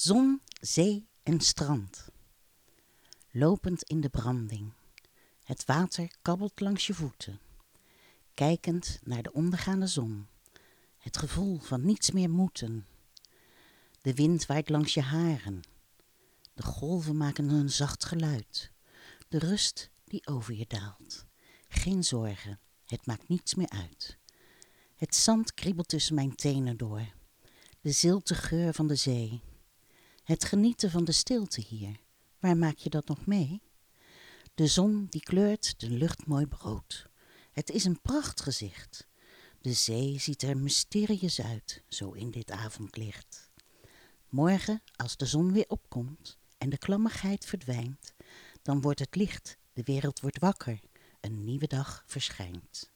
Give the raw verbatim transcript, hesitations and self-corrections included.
Zon, zee en strand. Lopend in de branding. Het water kabbelt langs je voeten. Kijkend naar de ondergaande zon. Het gevoel van niets meer moeten. De wind waait langs je haren. De golven maken een zacht geluid. De rust die over je daalt. Geen zorgen, het maakt niets meer uit. Het zand kriebelt tussen mijn tenen door. De zilte geur van de zee. Het genieten van de stilte hier. Waar maak je dat nog mee? De zon die kleurt de lucht mooi rood. Het is een prachtgezicht. De zee ziet er mysterieus uit, zo in dit avondlicht. Morgen, als de zon weer opkomt en de klammigheid verdwijnt, dan wordt het licht, de wereld wordt wakker, een nieuwe dag verschijnt.